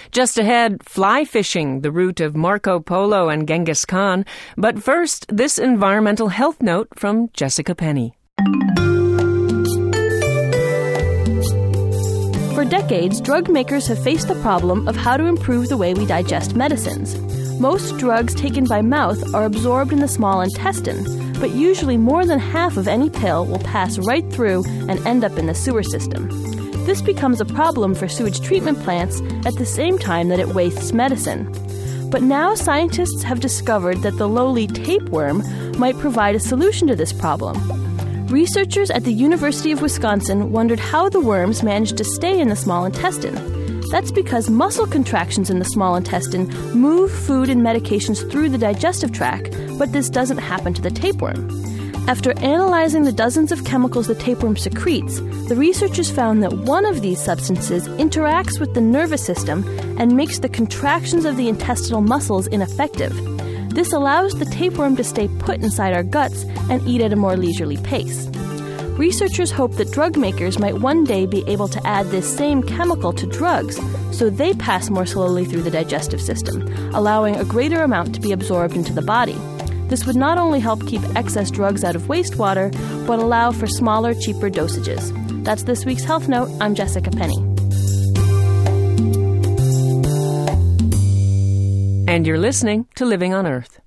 Just ahead, fly fishing, the route of Marco Polo and Genghis Khan. But first, this environmental health note from Jessica Penny. For decades, drug makers have faced the problem of how to improve the way we digest medicines. Most drugs taken by mouth are absorbed in the small intestine, but usually more than half of any pill will pass right through and end up in the sewer system. This becomes a problem for sewage treatment plants at the same time that it wastes medicine. But now scientists have discovered that the lowly tapeworm might provide a solution to this problem. Researchers at the University of Wisconsin wondered how the worms managed to stay in the small intestine. That's because muscle contractions in the small intestine move food and medications through the digestive tract, but this doesn't happen to the tapeworm. After analyzing the dozens of chemicals the tapeworm secretes, the researchers found that one of these substances interacts with the nervous system and makes the contractions of the intestinal muscles ineffective. This allows the tapeworm to stay put inside our guts and eat at a more leisurely pace. Researchers hope that drug makers might one day be able to add this same chemical to drugs so they pass more slowly through the digestive system, allowing a greater amount to be absorbed into the body. This would not only help keep excess drugs out of wastewater, but allow for smaller, cheaper dosages. That's this week's Health Note. I'm Jessica Penny. And you're listening to Living on Earth.